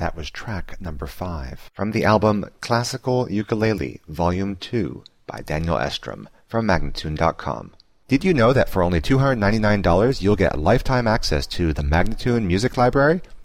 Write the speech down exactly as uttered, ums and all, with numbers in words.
That was track number five from the album Classical Ukulele Volume two by Daniel Estrom from Magnatune dot com. Did you know that for only two hundred ninety-nine dollars you'll get lifetime access to the Magnatune Music Library?